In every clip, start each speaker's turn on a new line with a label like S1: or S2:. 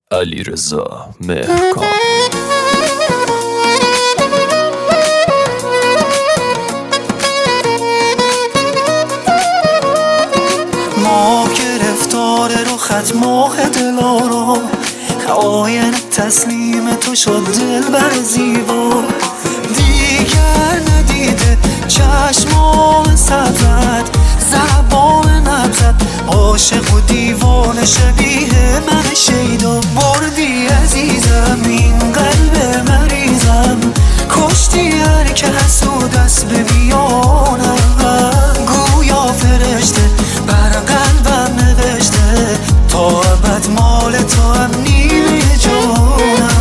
S1: علیرضا مهرکان.
S2: ما گرفتار رخت ماه دلارا، آینه تسلیم تو شد دل بر زیبا. دیگر ندیده چشمان صدرت، زبان نبزد عاشق و دیوان شبیه من شیدا. بردی عزیزم این قلب مریضم، کشتی هر که حسود است به میانم. گویا فرشته بر قلبم نوشته تا ابد مال تو هم نیمه جانم.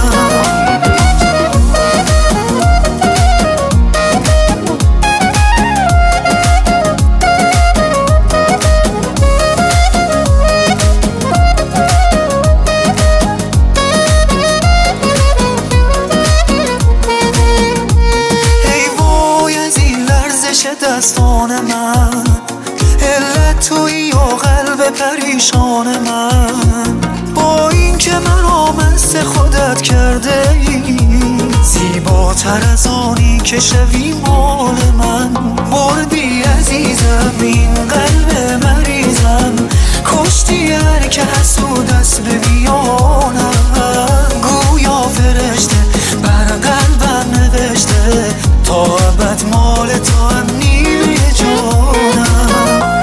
S2: دستان من علت تویی و قلب پریشان من، با این که من مست خودت کرده ای، زیباتر از آنی که شوی مال من. بردی عزیزم این قلب مریضم، کشتی هر که حسود است به میانم. گویا فرشته بر قلبم نوشته تا ابد مال تو هم نیمه جانم.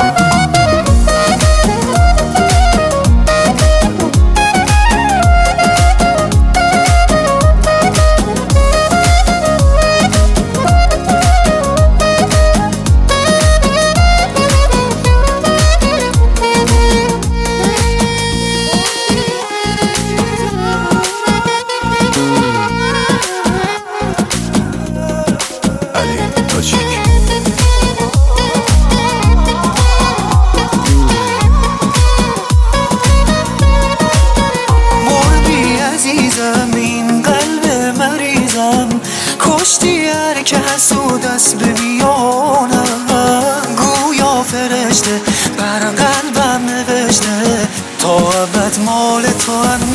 S2: این قلب مریضم، کشتی هر که حسود است به میانم. گویا فرشته بر قلبم نوشته تا ابد مال تو هم